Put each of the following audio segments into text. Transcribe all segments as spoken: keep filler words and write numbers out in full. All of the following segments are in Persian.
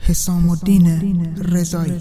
حسام الدین رضایی.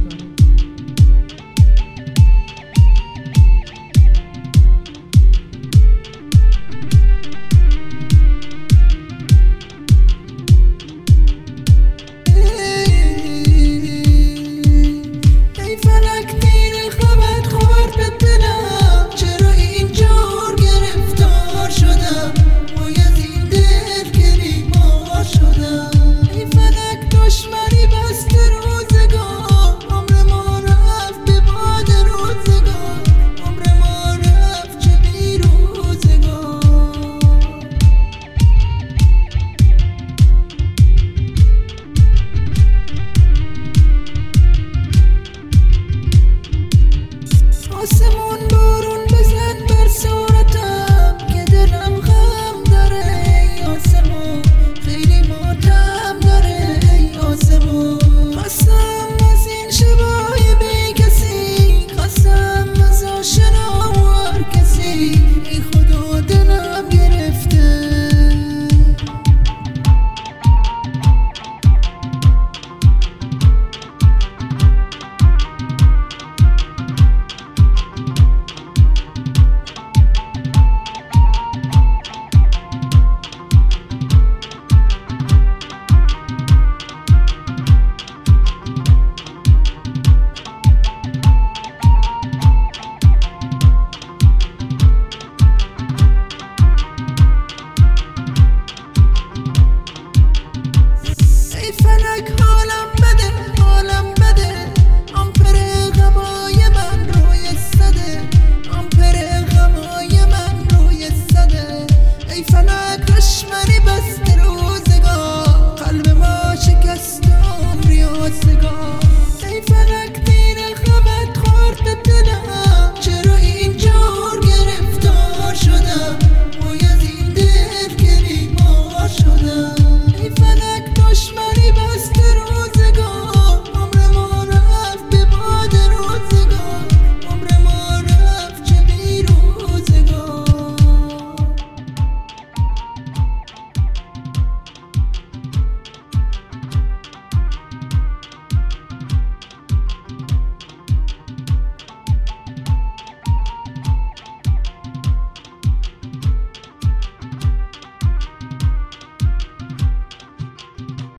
آسمون بارون بزن بر صورتم که دلم غم داره ای آسمون، خیلی ماتم داره ای آسمون. خواستم از این شبای بی کسی، خواستم از آشنا و هر کسی، ای خدا دلم گرفته. فلک